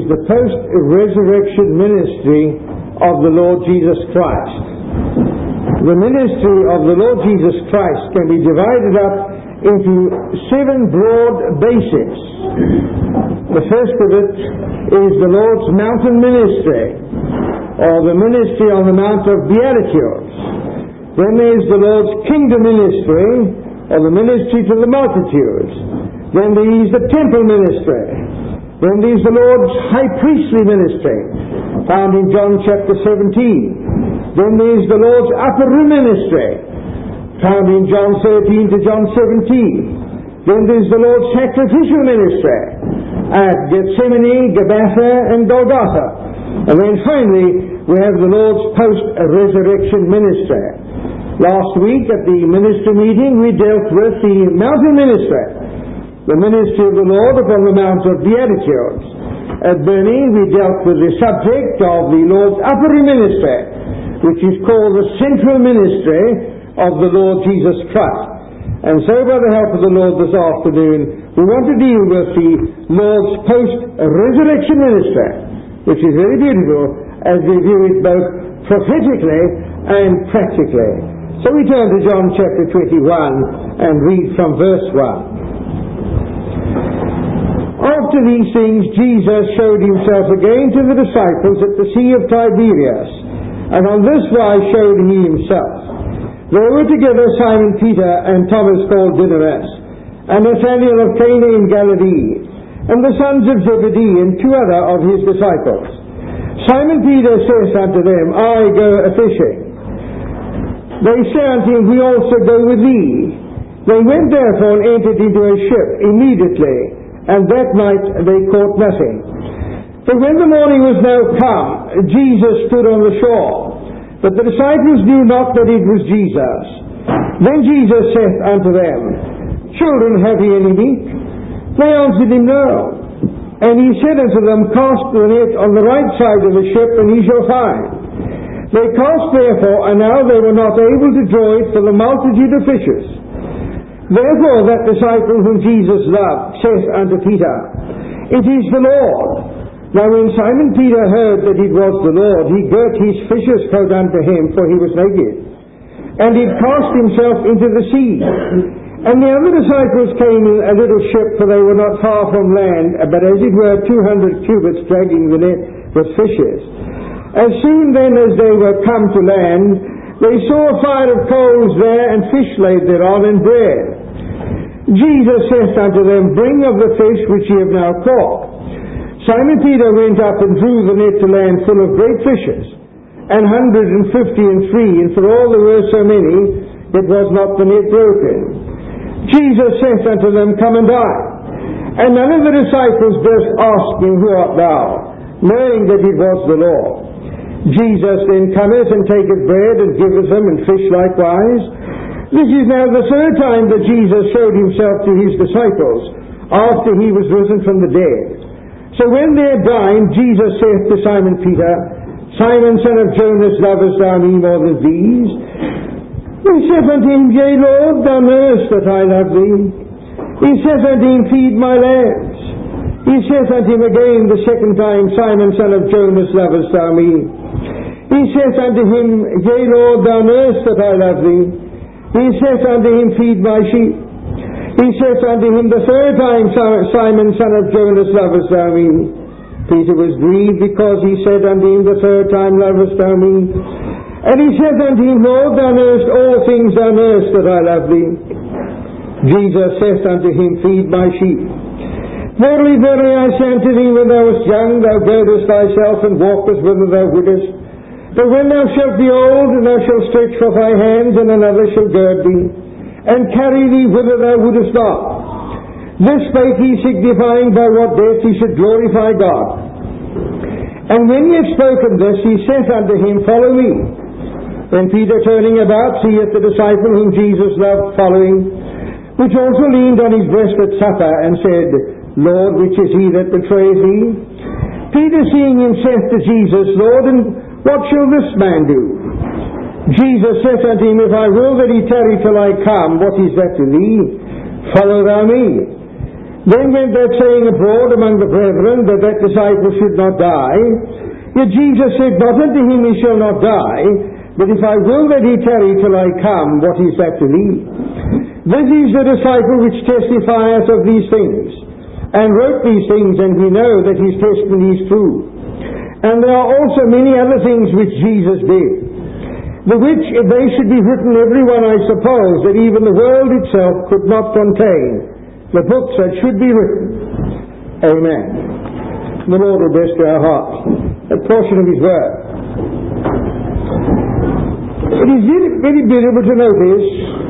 The post-resurrection ministry of the Lord Jesus Christ. The ministry of the Lord Jesus Christ can be divided up into 7 broad bases. The first of it is the Lord's mountain ministry, or the ministry on the Mount of Beatitudes. Then there's the Lord's kingdom ministry, or the ministry to the multitudes. Then there's the temple ministry. Then there's the Lord's high priestly ministry, found in John chapter 17. Then there's the Lord's upper room ministry, found in John 13 to John 17. Then there's the Lord's sacrificial ministry at Gethsemane, Gabbatha, and Golgotha. And then finally, we have the Lord's post-resurrection ministry. Last week at the ministry meeting, we dealt with the mountain ministry, the ministry of the Lord upon the Mount of Beatitudes. At Burnie, we dealt with the subject of the Lord's upper room ministry, which is called the central ministry of the Lord Jesus Christ. And so, by the help of the Lord this afternoon, we want to deal with the Lord's post-resurrection ministry, which is very beautiful as we view it both prophetically and practically. So we turn to John chapter 21 and read from verse 1. After these things, Jesus showed himself again to the disciples at the Sea of Tiberias, and on this wise showed he himself. There were together Simon Peter and Thomas called Didymus, and Nathanael of Cana in Galilee, and the sons of Zebedee, and 2 other of his disciples. Simon Peter saith unto them, I go a-fishing. They say unto him, We also go with thee. They went therefore and entered into a ship immediately, and that night they caught nothing. But when the morning was now come, Jesus stood on the shore, but the disciples knew not that it was Jesus. Then Jesus saith unto them, Children, have ye any meat? They answered him, No. And he said unto them, Cast the net on the right side of the ship, and ye shall find. They cast therefore, and now they were not able to draw it for the multitude of fishes. Therefore that disciple whom Jesus loved saith unto Peter, It is the Lord. Now when Simon Peter heard that it was the Lord, he girt his fisher's coat unto him, for he was naked, and did cast himself into the sea. And the other disciples came in a little ship, for they were not far from land, but as it were 200 cubits, dragging the net with fishes. As soon then as they were come to land, they saw a fire of coals there, and fish laid thereon, and bread. Jesus saith unto them, Bring of the fish which ye have now caught. Simon Peter went up and drew the net to land full of great fishes, 153, and for all there were so many, it was not the net broken. Jesus saith unto them, Come and dine. And none of the disciples durst ask him, Who art thou? Knowing that it was the Lord. Jesus then cometh and taketh bread and giveth them, and fish likewise. This is now the 3rd time that Jesus showed himself to his disciples, after he was risen from the dead. So when they had dined, Jesus saith to Simon Peter, Simon, son of Jonas, lovest thou me more than these? He saith unto him, Yea, Lord, thou knowest that I love thee. He saith unto him, Feed my lambs. He saith unto him again the 2nd time, Simon, son of Jonas, lovest thou me? He saith unto him, Yea, Lord, thou knowest that I love thee. He saith unto him, Feed my sheep. He saith unto him the 3rd time, Simon, son of Jonas, lovest thou me? Peter was grieved because he said unto him the 3rd time, Lovest thou me? And he saith unto him, Lord, thou knowest all things, thou knowest that I love thee. Jesus saith unto him, Feed my sheep. Verily, verily, I say unto thee, when thou wast young, thou girdest thyself and walkest whither thou wouldest. But when thou shalt be old, and thou shalt stretch forth thy hands, and another shall gird thee, and carry thee whither thou wouldest not. This spake he, signifying by what death he should glorify God. And when he had spoken this, he saith unto him, Follow me. Then Peter, turning about, seeth the disciple whom Jesus loved following, which also leaned on his breast at supper, and said, Lord, which is he that betrayeth thee? Peter, seeing him, saith to Jesus, Lord, and what shall this man do? Jesus saith unto him, If I will that he tarry till I come, what is that to thee? Follow thou me. Then went that saying abroad among the brethren, that disciple should not die. Yet Jesus said, not unto him he shall not die, but if I will that he tarry till I come, what is that to thee? This is the disciple which testifieth of these things, and wrote these things, and we know that his testimony is true. And there are also many other things which Jesus did, the which, if they should be written every one, I suppose, that even the world itself could not contain the books that should be written. Amen. The Lord will bless to our hearts a portion of His Word. It is very beautiful to notice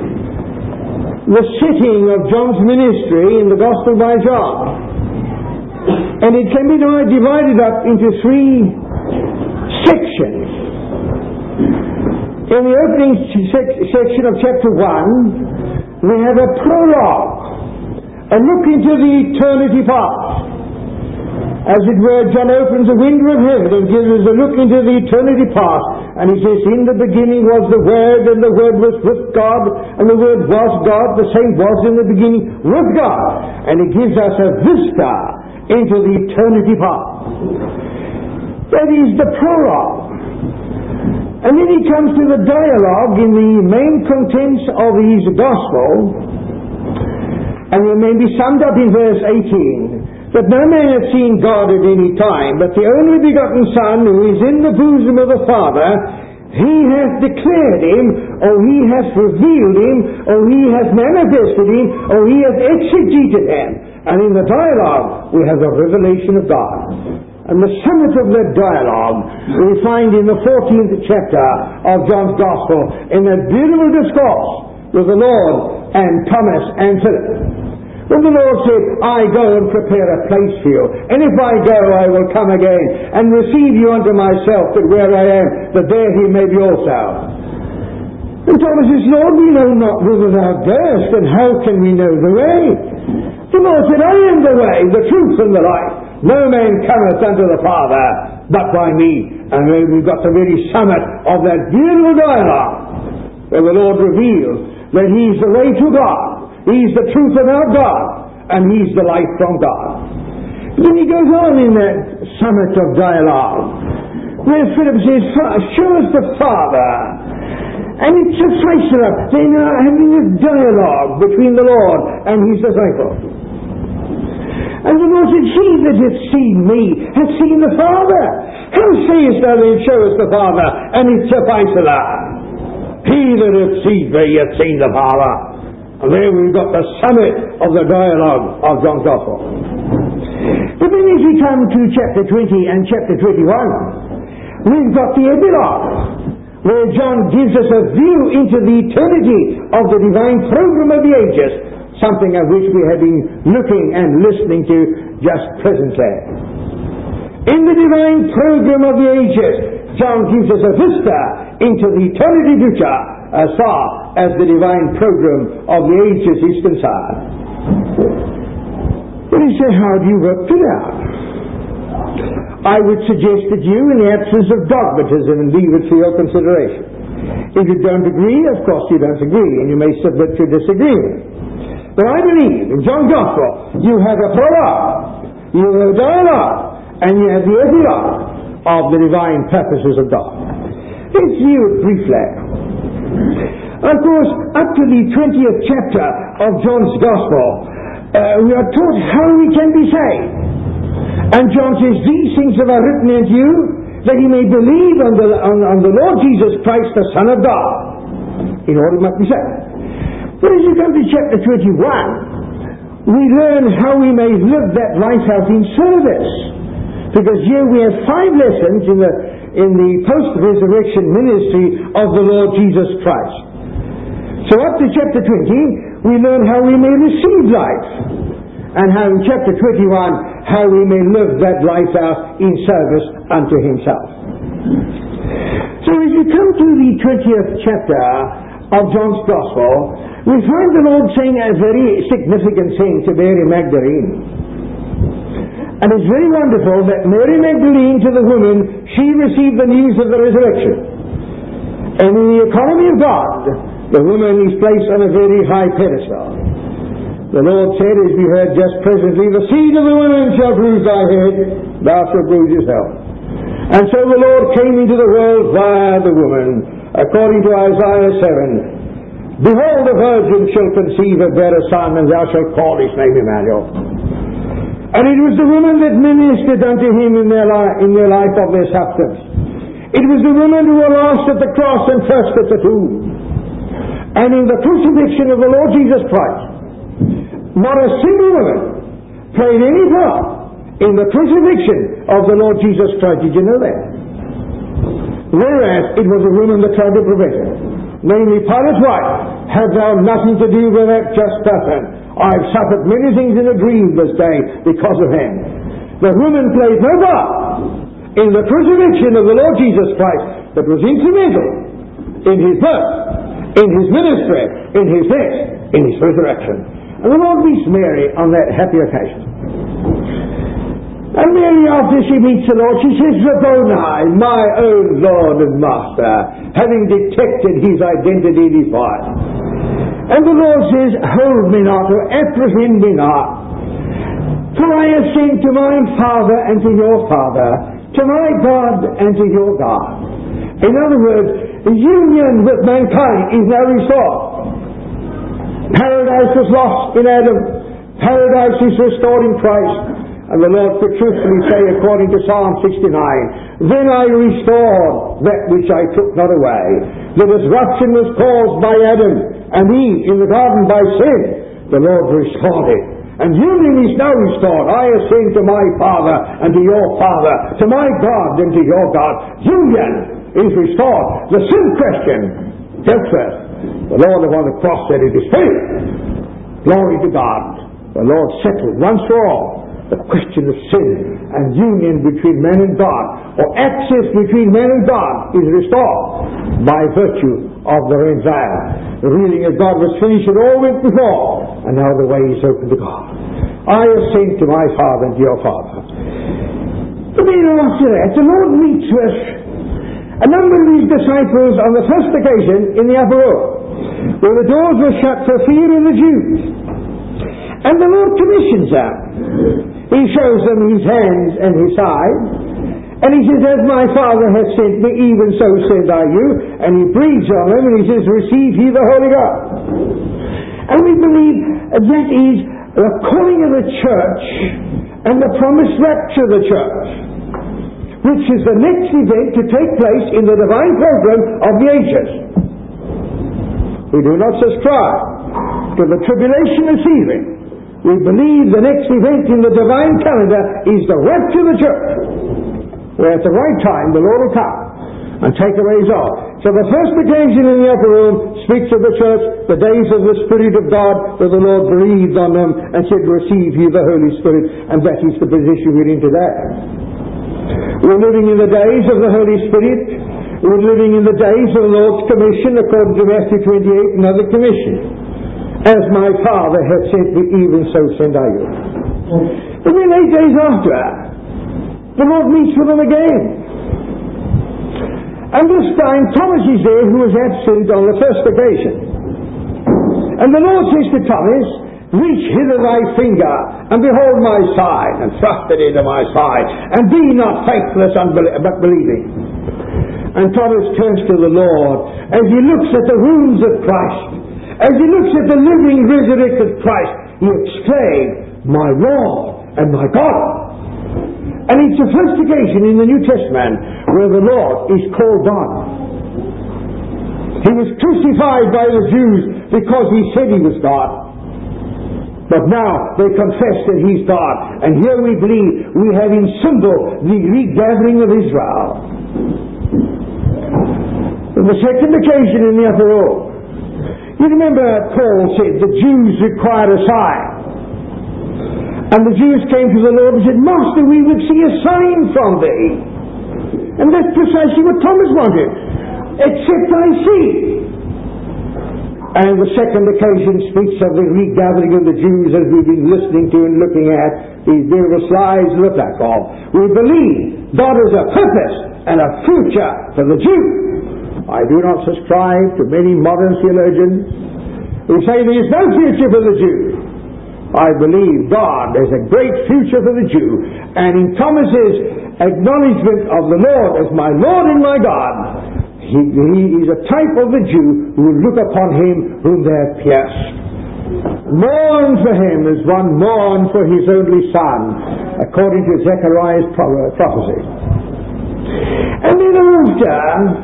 the setting of John's ministry in the Gospel by John. And it can be divided up into three sections. In the opening section of chapter 1, we have a prologue, a look into the eternity past. As it were, John opens the window of heaven and gives us a look into the eternity past. And he says, in the beginning was the Word, and the Word was with God, and the Word was God, the same was in the beginning with God. And it gives us a vista into the eternity past. That is the prologue. And then he comes to the dialogue in the main contents of his Gospel, and it may be summed up in verse 18. That no man hath seen God at any time, but the only begotten Son, who is in the bosom of the Father, He hath declared Him, or He hath revealed Him, or He hath manifested Him, or He hath exegeted Him. And in the dialogue, we have the revelation of God. And the summit of that dialogue we find in the 14th chapter of John's Gospel, in that beautiful discourse with the Lord and Thomas and Philip. When the Lord said, I go and prepare a place for you, and if I go, I will come again, and receive you unto myself, that where I am, that there He may be also. And Thomas says, Lord, we know not whither thou goest, and how can we know the way? The Lord said, I am the way, the truth, and the life. No man cometh unto the Father, but by me. And then we've got the very summit of that beautiful dialogue, where the Lord reveals that He's the way to God. He's the truth about God, and He's the life from God. Then he goes on in that summit of dialogue, where Philip says, show us the Father. And it's a sufficient. They are having a dialogue between the Lord and His disciple. And the Lord said, he that hath seen me hath seen the Father. How sayest thou then, show us the Father, and it sufficeth? He that hath seen me hath seen the Father. And there we've got the summit of the dialogue of John's Gospel. But then as we come to chapter 20 and chapter 21, we've got the epilogue, where John gives us a view into the eternity of the divine program of the ages, something of which we have been looking and listening to just presently. In the divine program of the ages, John gives us a vista into the eternity future, as far as the divine program of the ages is concerned. But he said, how do you work it out? I would suggest that you, in the absence of dogmatism, and leave it for your consideration. If you don't agree, of course you don't agree, and you may submit to disagreement. But I believe, in John's Gospel, you have a prologue, you have a dialogue, and you have the epilogue of the divine purposes of God. Let's view it briefly. Of course, up to the 20th chapter of John's Gospel, we are taught how we can be saved. And John says, these things have I written unto you, that ye may believe on the Lord Jesus Christ, the Son of God, in order you might be saved. But as you come to chapter 21, we learn how we may live that life out in service. Because here we have 5 lessons in the post-resurrection ministry of the Lord Jesus Christ. So up to chapter 20, we learn how we may receive life, and how in chapter 21, how we may live that life out in service unto Himself. So as we come to the 20th chapter of John's Gospel, we find the Lord saying a very significant thing to Mary Magdalene. And it's very wonderful that Mary Magdalene, to the woman, she received the news of the resurrection. And in the economy of God, the woman is placed on a very high pedestal. The Lord said, as we heard just presently, the seed of the woman shall bruise thy head, thou shalt bruise his heel. And so the Lord came into the world via the woman, according to Isaiah 7. Behold, the virgin shall conceive and bear a son, and thou shalt call his name Emmanuel. And it was the woman that ministered unto him in their life of their substance. It was the women who were last at the cross and first at the tomb. And in the crucifixion of the Lord Jesus Christ, not a single woman played any part in the crucifixion of the Lord Jesus Christ. Did you know that? Whereas it was a woman that tried to prevent it. Namely, Pilate's wife, have thou nothing to do with that just person? I've suffered many things in a dream this day because of him. The woman played no part in the crucifixion of the Lord Jesus Christ, but was instrumental in his birth, in his ministry, in his death, in his resurrection. And the Lord meets Mary on that happy occasion. And Mary, after she meets the Lord, she says, Rabboni, my own Lord and Master, having detected his identity in his voice. And the Lord says, hold me not, or apprehend me not, for I ascend to my Father and to your Father, to my God and to your God. In other words, the union with mankind is now restored. Paradise was lost in Adam. Paradise is restored in Christ. And the Lord could truthfully say, according to Psalm 69, then I restored that which I took not away. The disruption was caused by Adam and Eve in the garden by sin. The Lord restored it. And union is now restored. I ascend to my Father and to your Father, to my God and to your God. Union is restored. The sin question dealt with. The Lord upon the cross said, it is finished. Glory to God. The Lord settled once for all the question of sin, and union between man and God, or access between man and God, is restored by virtue of the Messiah. The ruling of God was finished, it all went before, and now the way is open to God. I ascend to my Father and to your Father. But then after that, the Lord meets with a number of his disciples on the first occasion in the upper room, where the doors were shut for fear of the Jews. And the Lord commissions them. He shows them his hands and his side. And he says, as my Father has sent me, even so send I you. And he breathes on them and he says, receive ye the Holy Ghost. And we believe that is the calling of the church and the promised rapture of the church, which is the next event to take place in the divine program of the ages. We do not subscribe to the tribulation and seething. We believe the next event in the divine calendar is the rapture of the church, where at the right time the Lord will come and take away his own. So the first occasion in the upper room speaks of the church, the days of the Spirit of God, where the Lord breathed on them and said, receive ye the Holy Spirit. And that is the position we're in today. We're living in the days of the Holy Spirit. We're living in the days of the Lord's commission, according to Matthew 28, another commission. As my Father hath sent me, even so send I you. But then 8 days after, the Lord meets with them again. And this time Thomas is there, who was absent on the first occasion. And the Lord says to Thomas, reach hither thy finger, and behold my side, and thrust it into my side, and be not faithless but believing. And Thomas turns to the Lord, as he looks at the wounds of Christ, as he looks at the living, resurrected Christ, he exclaimed, my Lord and my God. And it's the first occasion in the New Testament where the Lord is called God. He was crucified by the Jews because he said he was God. But now they confess that he's God. And here we believe we have in symbol the regathering of Israel. On the second occasion in the upper room, you remember Paul said the Jews required a sign. And the Jews came to the Lord and said, Master, we would see a sign from thee. And that's precisely what Thomas wanted. Except I see. And the second occasion speaks of the regathering of the Jews, as we've been listening to and looking at these beautiful slides and the platform. We believe God has a purpose and a future for the Jews. I do not subscribe to many modern theologians who say there is no future for the Jews. I believe God has a great future for the Jew. And in Thomas's acknowledgement of the Lord as my Lord and my God, he is a type of the Jew who will look upon him whom they have pierced. Mourn for him as one mourned for his only son, according to Zechariah's prophecy. And then after,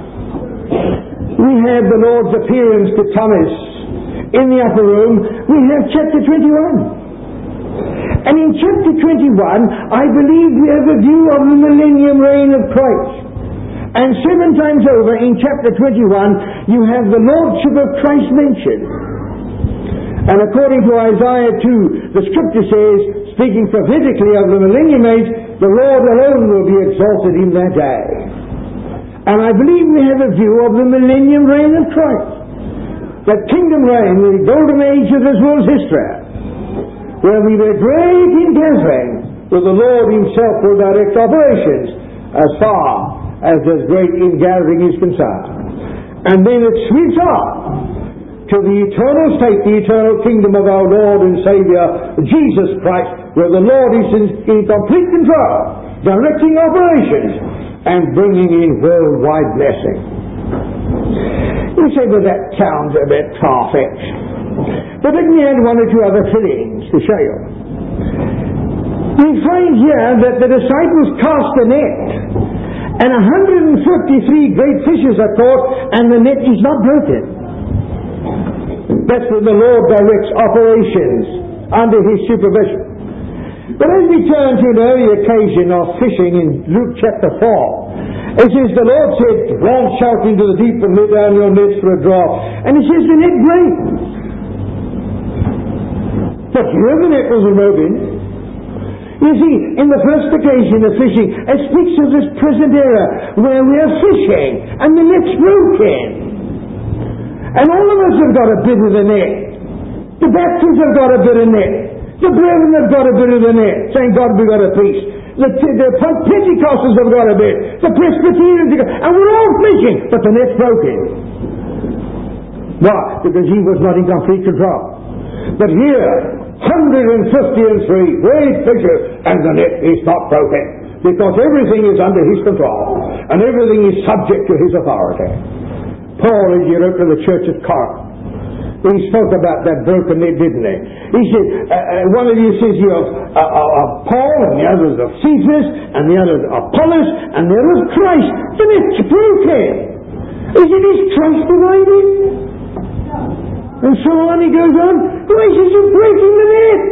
we have the Lord's appearance to Thomas in the upper room. We have chapter 21. And in chapter 21, I believe we have a view of the millennium reign of Christ. And 7 times over in chapter 21, you have the Lordship of Christ mentioned. And according to Isaiah 2, the scripture says, speaking prophetically of the millennium age, the Lord alone will be exalted in that day. And I believe we have a view of the millennium reign of Christ. That kingdom reign, the golden age of this world's history, where we were great in gathering, where the Lord himself will direct operations as far as this great ingathering is concerned. And then it sweeps up to the eternal state, the eternal kingdom of our Lord and Savior, Jesus Christ, where the Lord is in complete control, directing operations and bringing in worldwide blessing. You say, well, that sounds a bit far-fetched. But let me add 1 or 2 other fillings to show you. We find here that the disciples cast a net, and 153 great fishes are caught, and the net is not broken. That's where the Lord directs operations under his supervision. But as we turn to an early occasion of fishing in Luke chapter 4, it says the Lord said, launch out into the deep and lay down your nets for a draught. And it says the net break. But here the net wasn't broken. You see, in the first occasion of fishing, it speaks of this present era where we are fishing and the net's broken. And all of us have got a bit of the net. The Baptists have got a bit of net. The brethren have got a bit of the net. Thank God we got a piece. The Pentecostals have got a bit. The Presbyterians have got, and we're all fishing, but the net's broken. Why? Because he was not in complete control. But here, 153 great fishes, and the net is not broken. Because everything is under his control, and everything is subject to his authority. Paul, as he wrote to the church at Corinth, he spoke about that broken net, didn't he? He said, one of you says you of Paul, and the others of Cephas, and the others of Apollos, and the others of Christ. The net's broken. He said, is Christ divided? And so on he goes on. Christ is breaking the net.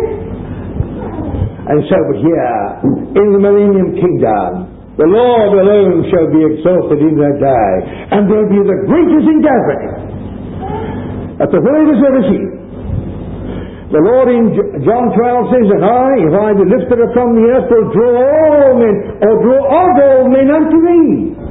And so here, in the millennium kingdom, the Lord alone shall be exalted in that day, and there will be the greatest ingathering that the world has ever seen. The Lord in John 12 says, and if I be lifted up from the earth, will draw all men, or draw of all men unto me.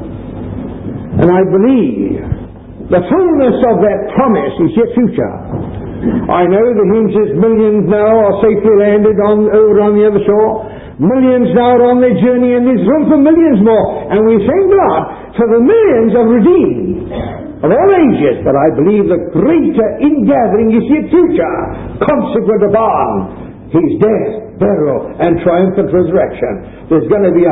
And I believe the fullness of that promise is yet future. I know the hymn says millions now are safely landed over on the other shore. Millions now are on their journey, and there's room for millions more. And we thank God for the millions of redeemed of all ages. But I believe the greater ingathering is yet future, consequent upon his death, burial, and triumphant resurrection. There's going to be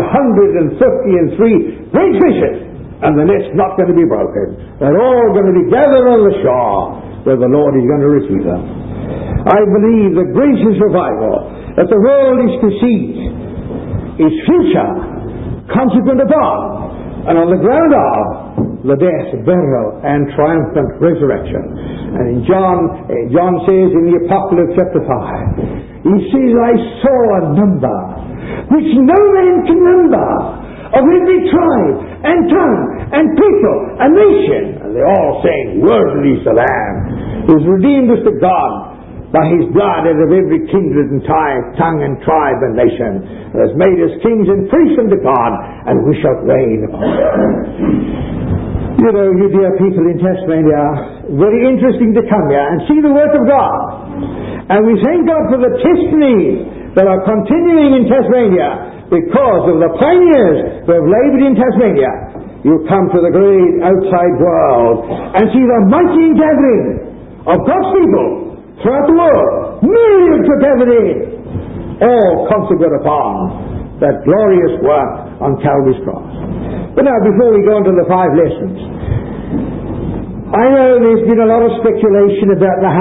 153 great fishes, and the net's not going to be broken. They're all going to be gathered on the shore, where the Lord is going to receive them. I believe the gracious revival that the world is to see is future, consequent upon, and on the ground of the death, burial, and triumphant resurrection. And in John says in the Apocalypse chapter 5, he says, I saw a number which no man can number, of every tribe and tongue and people and nation. And they all saying, worthy is the Lamb who is redeemed us to God by his blood out of every kindred and tongue and tribe and nation, and has made us kings and priests unto God, and we shall reign upon earth. You know, you dear people in Tasmania, very interesting to come here and see the work of God. And we thank God for the testimonies that are continuing in Tasmania because of the pioneers who have laboured in Tasmania. You come to the great outside world and see the mighty gathering of God's people throughout the world, Millions were gathered in, all consequent upon that glorious work on Calvary's cross. But now, before we go into the 5 lessons, I know there's been a lot of speculation about the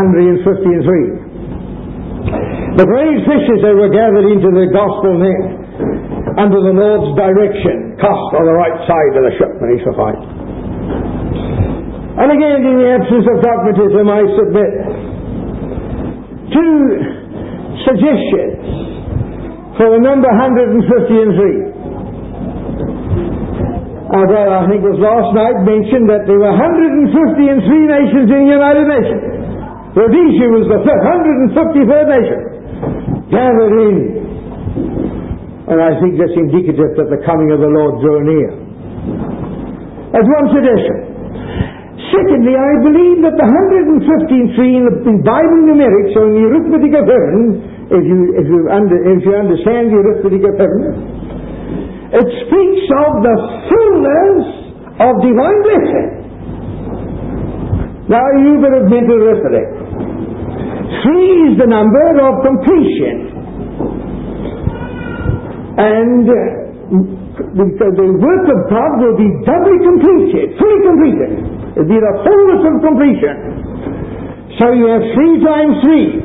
153. The great fishes that were gathered into the gospel net under the Lord's direction, cast on the right side of the ship when he sufficed. And again, in the absence of dogmatism, I submit 2 suggestions for the number 153. Our brother, I think it was last night, mentioned that there were 153 nations in the United Nations. Rhodesia was the 153rd nation gathered in. And I think that's indicative that the coming of the Lord drew near. That's one suggestion. Secondly, I believe that the 153 in Bible numerics, so in the arithmetic of heaven, if you understand the arithmetic of heaven, it speaks of the fullness of divine blessing. Now, you bit of mental arithmetic. 3 is the number of completion. And the work of God will be doubly completed, fully completed. It will be the fullness of completion. So you have 3 times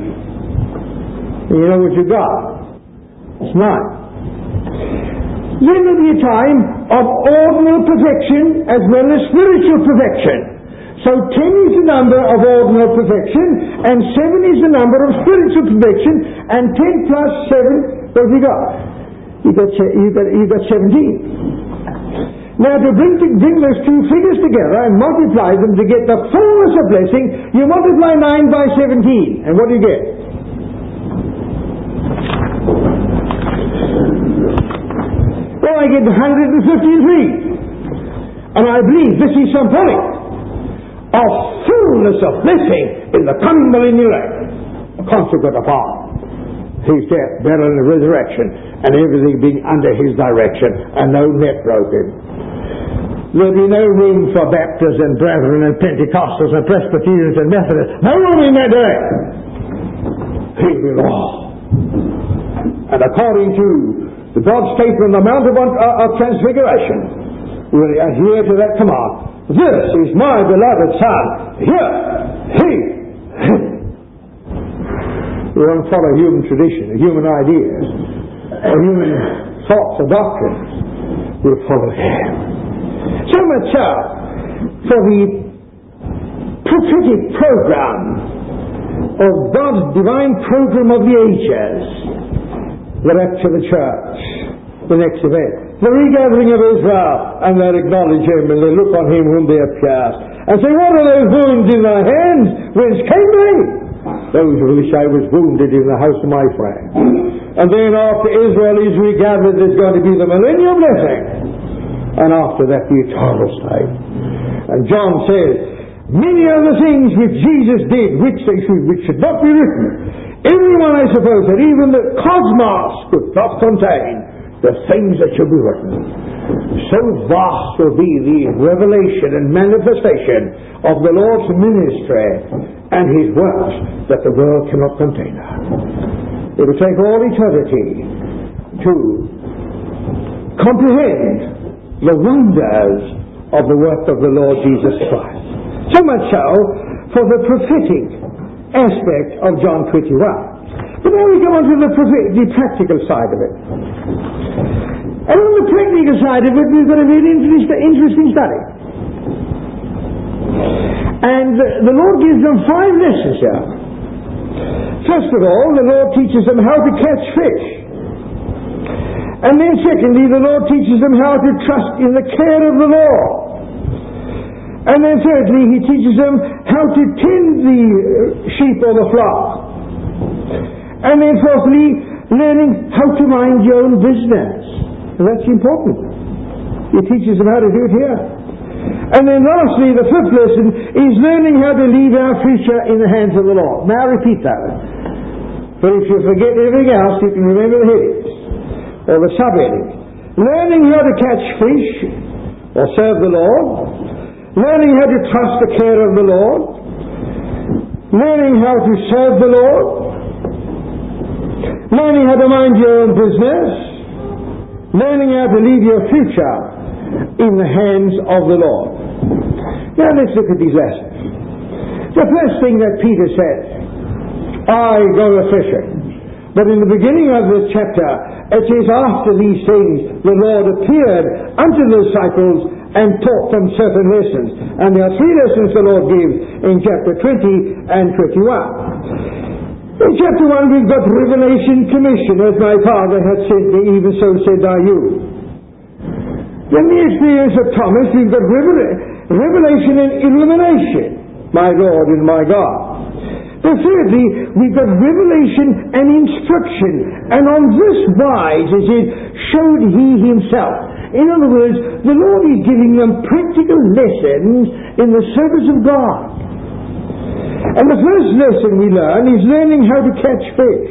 3. You know what you got? It's 9. Then there will be a time of ordinal perfection as well as spiritual perfection. So 10 is the number of ordinal perfection, and 7 is the number of spiritual perfection, and 10 plus 7, what have you got? You got 17. Now, to bring those 2 figures together and multiply them to get the fullness of blessing, you multiply 9 by 17, and what do you get? Well, I get 153. And I believe this is symbolic of fullness of blessing in the coming millennial reign, consequent upon his death, burial, and resurrection, and everything being under his direction, and no net broken. There'll be no room for Baptists and Brethren and Pentecostals and Presbyterians and Methodists. No room in that day. He will all. And according to the God's statement on the Mount of Transfiguration, we'll adhere to that command. This is my beloved Son. Hear him. We won't follow human tradition, human ideas, or human thoughts or doctrines. We'll follow him. So much so for the prophetic program of God's divine program of the ages, the rapture of the church, the next event, the regathering of Israel, and they'll acknowledge him and they'll look on him whom they have pierced and say, what are those wounds in thy hands? Whence came they? Those who wish I was wounded in the house of my friend. And then after Israel is regathered, there's going to be the millennial blessing, and after that the eternal state. And John says, many other things which Jesus did, which should not be written. Everyone, I suppose, that even the cosmos could not contain the things that should be written. So vast will be the revelation and manifestation of the Lord's ministry and his works that the world cannot contain her. It will take all eternity to comprehend the wonders of the work of the Lord Jesus Christ. So much so for the prophetic aspect of John 21. But now we come on to the practical side of it. And on the practical side of it, we've got a very interesting study. And the Lord gives them 5 lessons here. First of all, the Lord teaches them how to catch fish. And then secondly, the Lord teaches them how to trust in the care of the Lord. And then thirdly, he teaches them how to tend the sheep or the flock. And then fourthly, learning how to mind your own business. And that's important. He teaches them how to do it here. And then lastly, the 5th lesson is learning how to leave our future in the hands of the Lord. Now I repeat that. But if you forget everything else, you can remember the headings or the subheadings. Learning how to catch fish or serve the Lord. Learning how to trust the care of the Lord. Learning how to serve the Lord. learning how to mind your own business, learning how to leave your future in the hands of the Lord. Now let's look at these lessons. The first thing that Peter said, I go a-fishing. But in the beginning of this chapter, it says, after these things, the Lord appeared unto the disciples and taught them certain lessons. And there are three lessons the Lord gives in chapter 20 and 21. In chapter 1, we've got revelation commission, as my Father hath sent me, even so said I you. Then the experience of Thomas, we've got revelation and illumination, my Lord and my God. But thirdly, we've got revelation and instruction, and on this wise, as it showed he himself. In other words, the Lord is giving them practical lessons in the service of God. And the first lesson we learn is learning how to catch fish.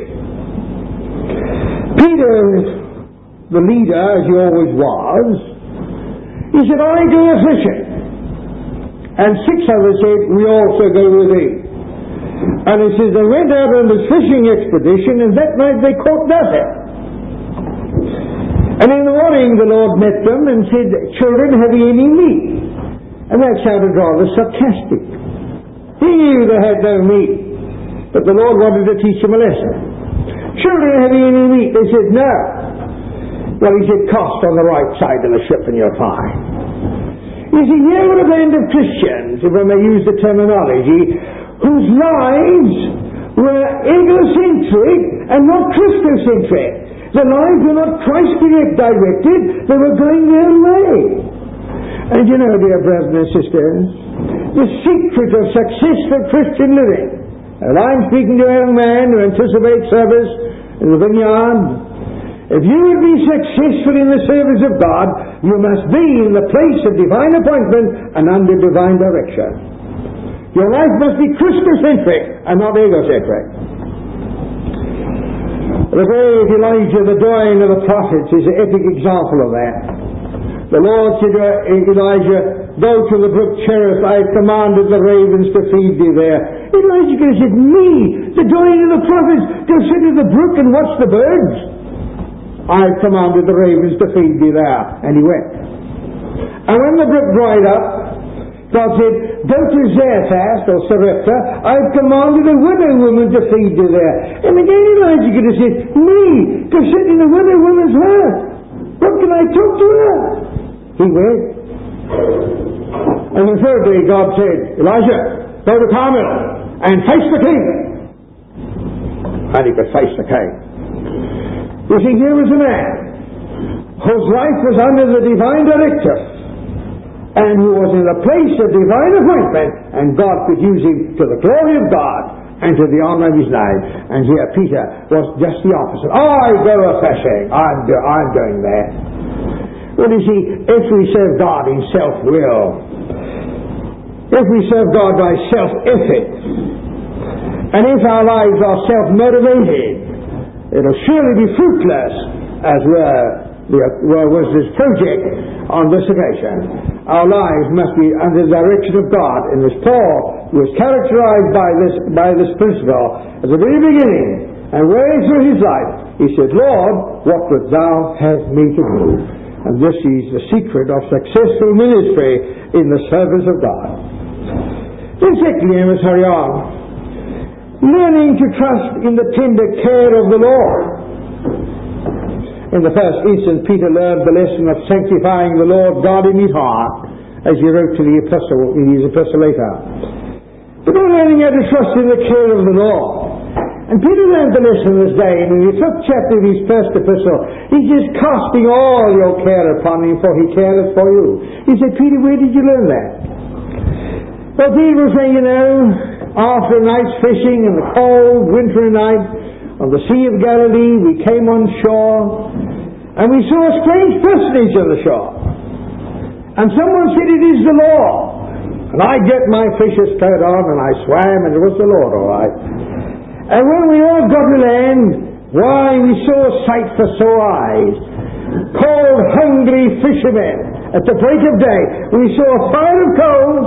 Peter, the leader, as he always was, he said, I go a-fishing. And 6 others said, we also go with thee. And he says, they went out on this fishing expedition, and that night they caught nothing. And in the morning the Lord met them and said, children, have ye any meat? And that sounded rather sarcastic. He knew they had no meat, but the Lord wanted to teach them a lesson. Children, have ye any meat? They said, no. Well, he said, cast on the right side of the ship and you'll find. You see, here were a band of Christians, if I may use the terminology, whose lives were egocentric and not Christocentric. Their lives were not Christ-directed, they were going their own way. And you know, dear brothers and sisters, the secret of successful Christian living, and I'm speaking to a young man who anticipates service in the vineyard, if you would be successful in the service of God, you must be in the place of divine appointment and under divine direction. Your life must be Christocentric and not egocentric. The great Elijah, the doyen of the prophets, is an epic example of that. The Lord said to Elijah, go to the brook Cherith, I have commanded the ravens to feed thee there. Elijah could have said, me, the doyen of the prophets, go sit at the brook and watch the birds. I have commanded the ravens to feed thee there. And he went. And when the brook dried up, God said, go to Zarephath or Sarepta, I've commanded a widow woman to feed thee there. And again Elijah could have said, me, to sit in a widow woman's house. What can I talk to her? He went. And the third day God said, Elijah, go to Carmel and face the king. And he could face the king. You see, here was a man whose life was under the divine directive, and who was in a place of divine appointment, and God could use him to the glory of God and to the honor of his name. And here Peter was just the opposite. I go a-fishing. I'm going there. Well, you see, if we serve God in self-will, if we serve God by self-effort, and if our lives are self-motivated, it'll surely be fruitless, as was this project on this occasion. Our lives must be under the direction of God. And as Paul was characterized by this principle at the very beginning, and way through his life, he said, Lord, what wilt thou have me to do? And this is the secret of successful ministry in the service of God. Then secondly, I must hurry on. Learning to trust in the tender care of the Lord. In the first instance, Peter learned the lesson of sanctifying the Lord God in his heart, as he wrote to the epistle, in his epistle later. But then learning how to trust in the care of the Lord. And Peter learned the lesson this day, and in the 5th chapter of his first epistle, he says, casting all your care upon him, for he careth for you. He said, Peter, where did you learn that? Well, Peter was saying, after a night's fishing in the cold, wintry night, on the Sea of Galilee, we came on shore, and we saw a strange personage on the shore. And someone said, it is the Lord. And I get my fisher's coat on, and I swam, and it was the Lord, all right. And when we all got to land, why, we saw a sight for sore eyes. Cold, hungry fishermen. At the break of day, we saw a fire of coals,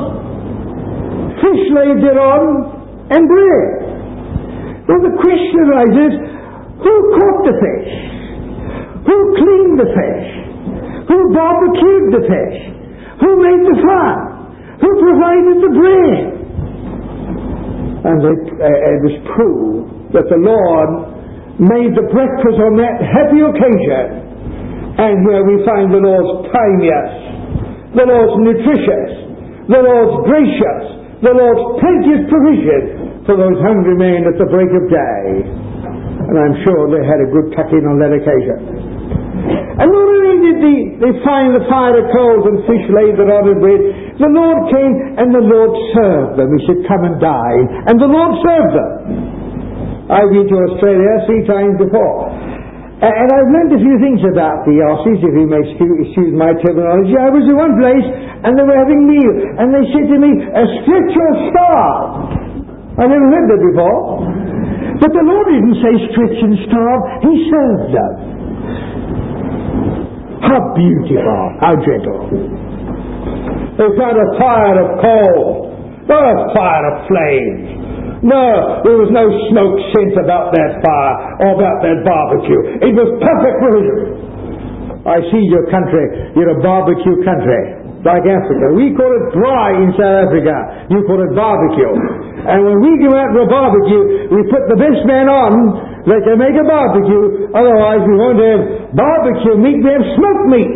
fish laid thereon, and bread. Well, the question arises, Who caught the fish? Who cleaned the fish? Who barbecued the fish? Who made the fire? Who provided the bread? And it was proved that the Lord made the breakfast on that happy occasion. And here we find the Lord's timeous, the Lord's nutritious, the Lord's gracious, the Lord's plenteous provision for those hungry men at the break of day. And I'm sure they had a good tuck-in on that occasion. And not only did they find the fire of coals and fish laid thereon and bread, the Lord came and the Lord served them. He said, come and dine. And the Lord served them. I've been to Australia 3 times before. And I've learned a few things about the Aussies, if you may excuse my terminology. I was in one place and they were having meal. And they said to me, stretch or starve. I never heard that before. But the Lord didn't say stretch and starve. He served them. How beautiful, how gentle. There's not a fire of coal, not a fire of flames. No, there was no smoke scent about that fire or about that barbecue. It was perfect provision. I see your country, you're a barbecue country, like Africa. We call it braai in South Africa. You call it barbecue. And when we go out for a barbecue, we put the best man on. They can make a barbecue, otherwise we won't have barbecue meat, we have smoked meat.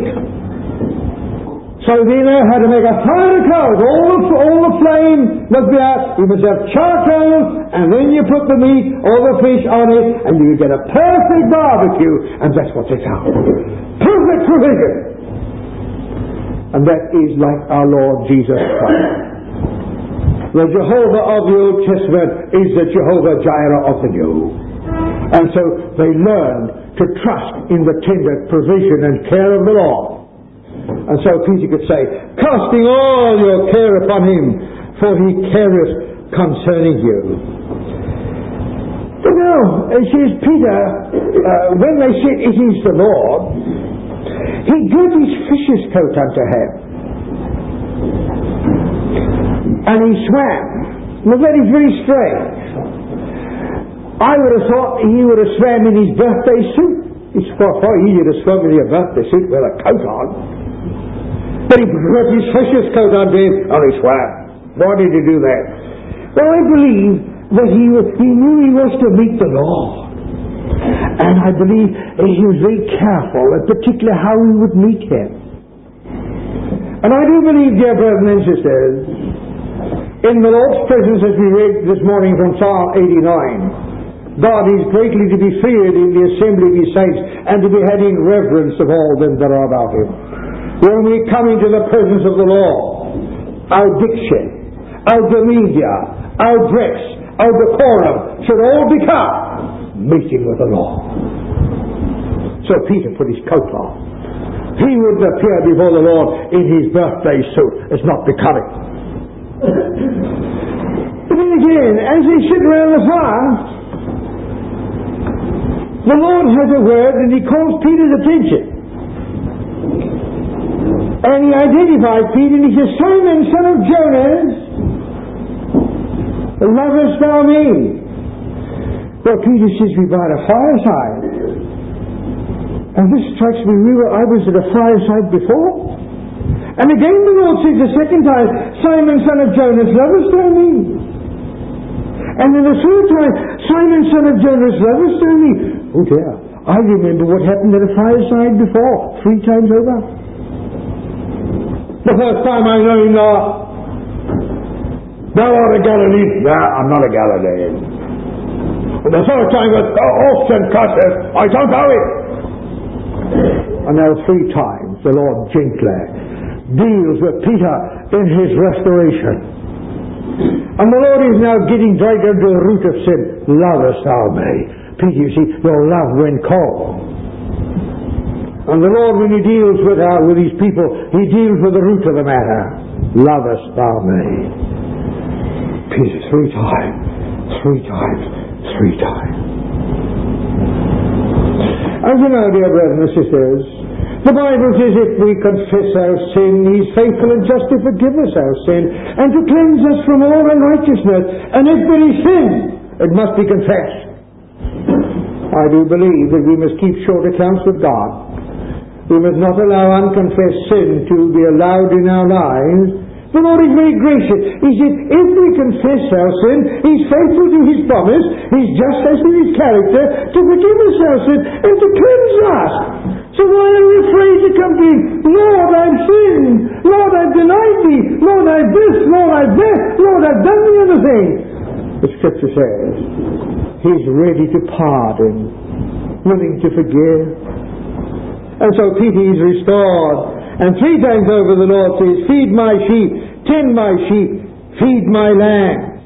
So they know how to make a fire of coals. All the flame must be out. You must have charcoal, and then you put the meat or the fish on it, and you get a perfect barbecue, and that's what they found. Perfect provision. And that is like our Lord Jesus Christ. The Jehovah of the Old Testament is the Jehovah Jireh of the New. And so they learned to trust in the tender provision and care of the Lord. And so Peter could say, casting all your care upon him, for he careth concerning you. But now, it says Peter, when they said it is the Lord, he girt his fisher's coat unto him. And he swam. Now that is very strange. I would have thought he would have swam in his birthday suit. It's far easier to swim in your birthday suit with a coat on. But he put his fisher's coat on him and he swam. Why did he do that? Well, I believe that he knew he was to meet the Lord. And I believe he was very careful, and particularly how he would meet him. And I do believe, dear brothers and sisters, in the Lord's presence, as we read this morning from Psalm 89, God is greatly to be feared in the assembly of his saints, and to be had in reverence of all them that are about him. When we come into the presence of the Lord, our diction, our demeanour, our dress, our decorum should all become meeting with the Lord. So Peter put his coat on. He wouldn't appear before the Lord in his birthday suit. It's not becoming. But then again, as they sit around the fire, the Lord has a word and he calls Peter's attention. And he identifies Peter and he says, Simon, son of Jonas, lovest thou me? Well, Peter says, we by the fireside. And this strikes me, I was at a fireside before. And again the Lord says the second time, Simon, son of Jonas, lovest thou me? And then the third time, Simon, son of Jonas, lovest thou me? Oh dear, I remember what happened at a fireside before, 3 times over. The first time I know him not. Thou art a Galilean. No, I'm not a Galilean. And the third time was, go off and cusseth, I don't know it. And now 3 times the Lord gently deals with Peter in his restoration. And the Lord is now getting right into the root of sin. Lovest thou me? Peter, you see, your love went cold. And the Lord, when he deals with his people, he deals with the root of the matter. Lovest thou me? Peter, 3 times. 3 times. 3 times. As you know, dear brothers and sisters, the Bible says if we confess our sin, he is faithful and just to forgive us our sin and to cleanse us from all unrighteousness. And if there is sin, it must be confessed. I do believe that we must keep short accounts with God. We must not allow unconfessed sin to be allowed in our lives. The Lord is very gracious. He said, if we confess our sin, He's faithful to His promise, He's just as to His character, to forgive us our sin and to cleanse us. So why are we afraid to come to Him? Lord, I've sinned. Lord, I've denied Thee. Lord, I've this. Lord, I've that. Lord, I've done the other thing. The Scripture says, He's ready to pardon, willing to forgive. And so Peter is restored. And 3 times over the Lord says, feed my sheep, tend my sheep, feed my lambs.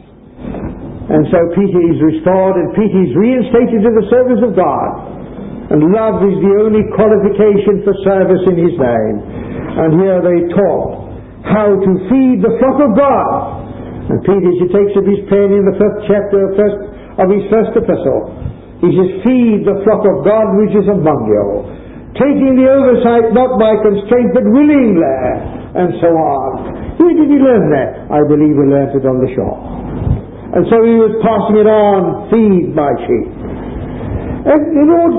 And so Peter is restored and Peter is reinstated to the service of God. And love is the only qualification for service in His name. And here they taught how to feed the flock of God. And Peter, as he takes up his pen in the 1st chapter of his first epistle, he says, feed the flock of God which is among you, taking the oversight not by constraint but willingly, and so on. Where did he learn that? I believe he learned it on the shore. And so he was passing it on, feed my sheep. And the Lord,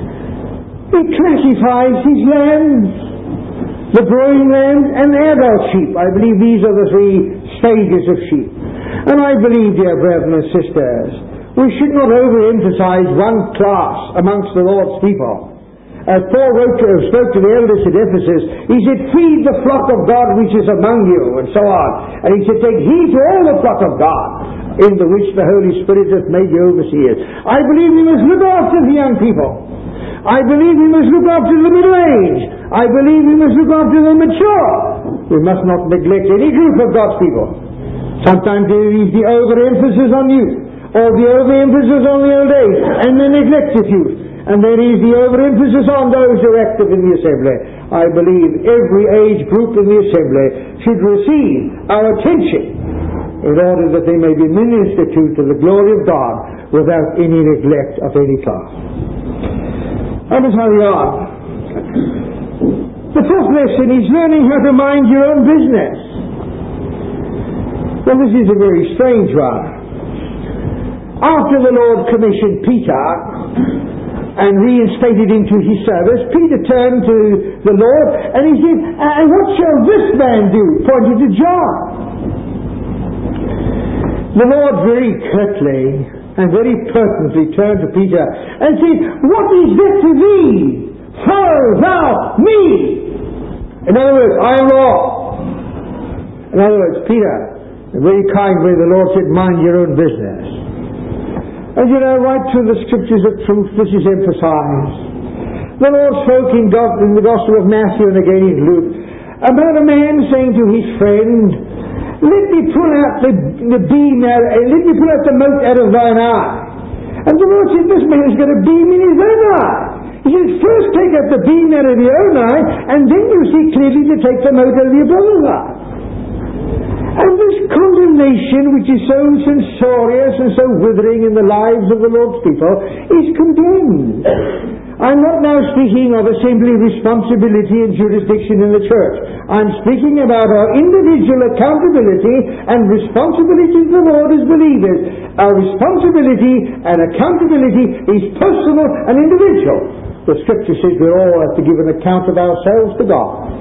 He classifies His lambs, the growing lambs and the adult sheep. I believe these are the 3 stages of sheep. And I believe, dear brethren and sisters, we should not overemphasize one class amongst the Lord's people. As Paul spoke to the elders at Ephesus, he said, feed the flock of God which is among you, and so on. And he said, take heed to all the flock of God, in the which the Holy Spirit hath made you overseers. I believe we must look after the young people. I believe we must look after the middle-aged. I believe we must look after the mature. We must not neglect any group of God's people. Sometimes there is the overemphasis on youth, or the overemphasis on the old age, and the neglect of youth. And there is the overemphasis on those who are active in the assembly. I believe every age group in the assembly should receive our attention in order that they may be ministered to the glory of God without any neglect of any class. I must hurry on. The 4th lesson is learning how to mind your own business. Well, this is a very strange one. After the Lord commissioned Peter and reinstated into his service, Peter turned to the Lord and he said, and what shall this man do? Pointing to John. The Lord very curtly and very pertinently turned to Peter and said, what is that to thee? Follow thou me. In other words, I am Lord. In other words, Peter, in a very kind way, the Lord said, mind your own business. And you know, right through the Scriptures of truth, this is emphasized. The Lord spoke in the Gospel of Matthew and again in Luke about a man saying to his friend, let me pull out the beam out, let me pull out the mote out of thine eye. And the Lord said, this man has got a beam in his own eye. He said, first take out the beam out of your own eye, and then you'll see clearly to take the mote out of your brother's eye. And this condemnation, which is so censorious and so withering in the lives of the Lord's people, is condemned. I'm not now speaking of assembly responsibility and jurisdiction in the church. I'm speaking about our individual accountability and responsibility to the Lord as believers. Our responsibility and accountability is personal and individual. The Scripture says we all have to give an account of ourselves to God.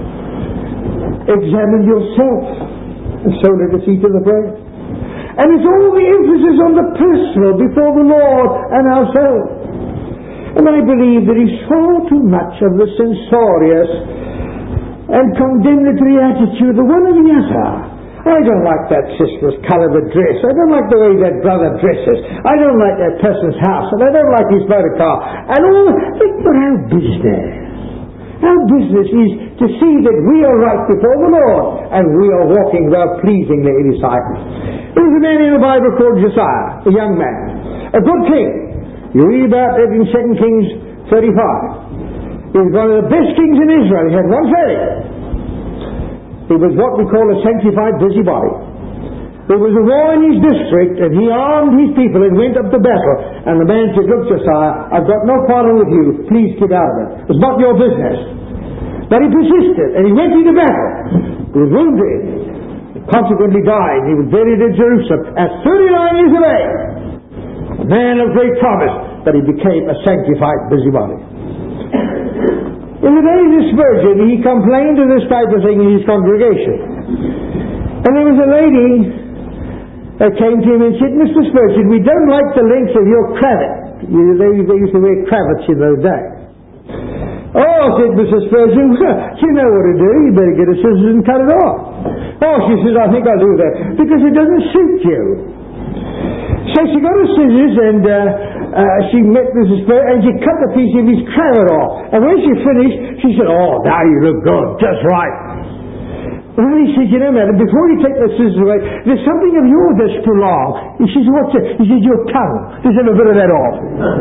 Examine yourself. And so let us eat of the bread. And it's all the emphasis on the personal before the Lord and ourselves. And I believe there is far too much of the censorious and condemnatory attitude, the one or the other. I don't like that sister's coloured dress. I don't like the way that brother dresses. I don't like that person's house. And I don't like his motor car. And all that. But our business. Our business is to see that we are right before the Lord and we are walking well pleasingly in His sight. There was a man in the Bible called Josiah, a young man, a good king. You read about it in 2 Kings 35. He was one of the best kings in Israel. He had one failure. He was what we call a sanctified busybody. There was a war in his district and he armed his people and went up to battle. And the man said, look, Josiah, I've got no quarrel with you. Please get out of it. It's not your business. But he persisted and he went into battle. He was wounded. He consequently died. He was buried in Jerusalem at 39 years of age. A man of great promise. but he became a sanctified busybody. In the days of Spurgeon, he complained of this type of thing in his congregation. And there was a lady that came to him and said, Mr. Spurgeon, we don't like the length of your cravat. They used to wear cravats in those days. Oh, said Mrs. Spurgeon, well, you know what to do. You better get a scissors and cut it off. Oh, she says, I think I'll do that. Because it doesn't suit you. So she got her scissors and she met Mrs. Spurgeon and she cut the piece of his cravat off. And when she finished, she said, oh, now you look good. Just right. Well, he said, you know, madam, before you take the scissors away, there's something of yours that's too long. He says, what's it? He says, your tongue. Just have a bit of that off.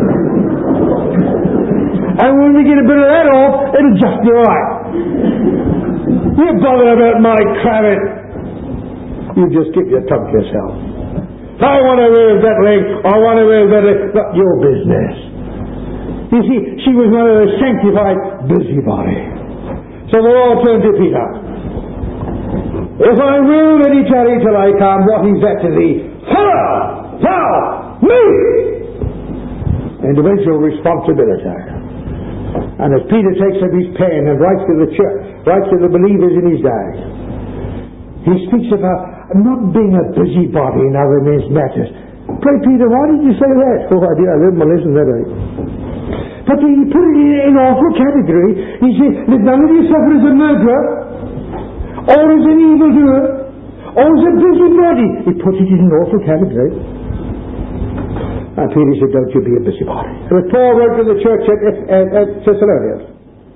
And when we get a bit of that off, it'll just be right. You're bothered about my cravat. You just keep your tongue to yourself. If I want to wear that leg, I want to wear that leg. Not your business. You see, she was one of those sanctified busybody. So the Lord turned to Peter. If I will let he tarry till I come, what is that to thee? Follow thou me! Individual responsibility. And as Peter takes up his pen and writes to the church, writes to the believers in his day, he speaks about not being a busybody in other men's matters. Pray, Peter, why did you say that? Oh, I did. I learned my lesson that way. But he put it in an awful category. He said, let none of you suffer as a murderer, or as an evildoer, or as a busybody. He put it in an awful category. And Peter said, don't you be a busybody. But Paul wrote to the church at Thessalonians.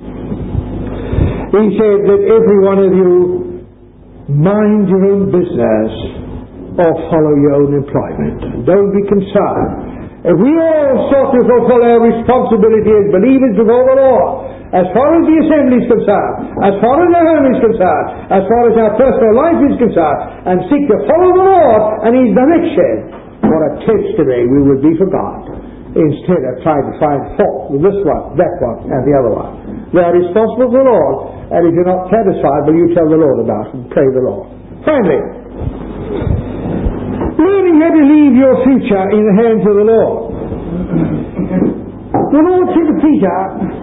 He said that every one of you mind your own business or follow your own employment. Don't be concerned. If we all sought to fulfill our responsibility as believers before the Lord, as far as the assembly is concerned, as far as our home is concerned, as far as our personal life is concerned, and seek to follow the Lord and His direction, what a testimony we would be for God, instead of trying to find fault with this one, that one, and the other one. They are responsible for the Lord, and if you're not satisfied, will you tell the Lord about it and pray the Lord. Finally, learning how to leave your future in the hands of the Lord. The Lord said to Peter,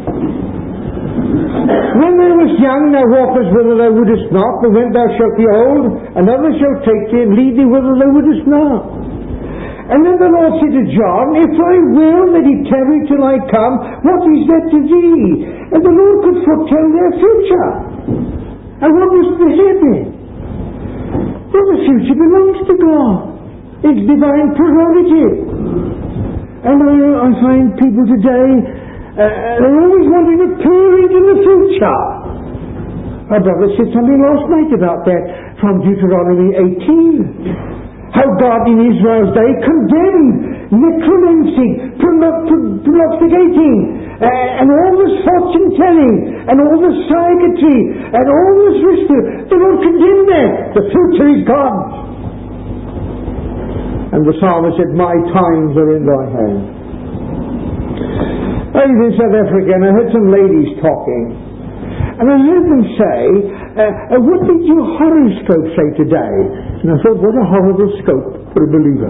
when thou wast young, thou walkest whither thou wouldest not, but when thou shalt be old, another shall take thee and lead thee whither thou wouldest not. And then the Lord said to John, if I will that he tarry till I come, what is that to thee? And the Lord could foretell their future. And what was to happen? Well, the future belongs to God. It's divine prerogative. And I find people today, they're always wanting to peer into the future. Our brother said something last night about that from Deuteronomy 18. How God in Israel's day condemned necromancy, prognosticating, and all this fortune telling, and all this psychiatry, and all this ritual. The Lord condemned that. The future is God's. And the psalmist said, my times are in thy hand. I was in South Africa and I heard some ladies talking. And I heard them say, what did your horoscope say today? And I thought, what a horrible scope for a believer.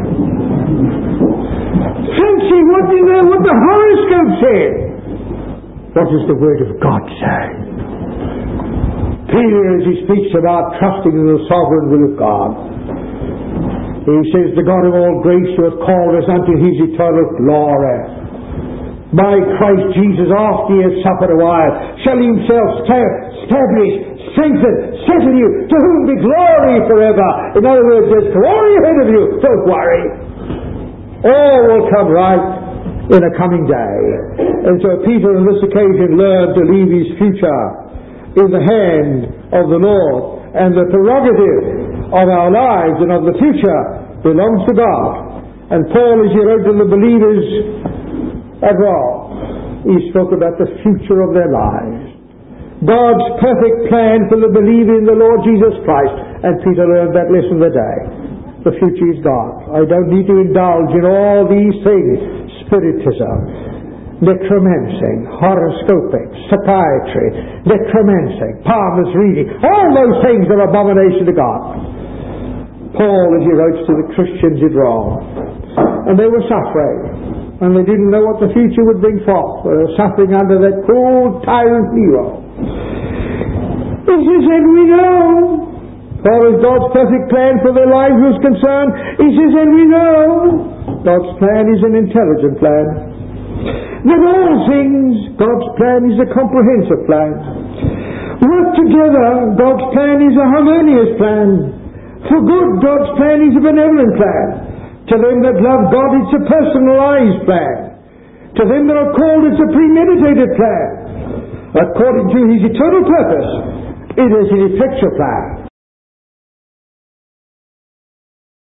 Fancy what the horoscope said. What does the Word of God say? Peter, as he speaks about trusting in the sovereign will of God, he says, the God of all grace who hath called us unto His eternal glory, by Christ Jesus, after He has suffered a while, shall Himself establish, strengthen, settle you, to whom be glory forever. In other words, there's glory ahead of you. Don't worry. All will come right in a coming day. And so Peter on this occasion learned to leave his future in the hand of the Lord. And the prerogative of our lives and of the future belongs to God. And Paul, as he wrote to the believers at Rome, he spoke about the future of their lives. God's perfect plan for the believer in the Lord Jesus Christ. And Peter learned that lesson today. The future is God. I don't need to indulge in all these things. Spiritism, necromancy, horoscopic, psychiatry, necromancy, palmist reading. All those things are abomination to God. Paul, as he wrote to the Christians in Rome, and they were suffering. and they didn't know what the future would bring forth. They were suffering under that cruel tyrant Nero. He said, we know. As far as God's perfect plan for their lives was concerned, he says, and we know God's plan is an intelligent plan. That all things, God's plan is a comprehensive plan. Work together, God's plan is a harmonious plan. For good, God's plan is a benevolent plan. To them that love God, it's a personalized plan. To them that are called, it's a premeditated plan. According to His eternal purpose, it is an effectual plan.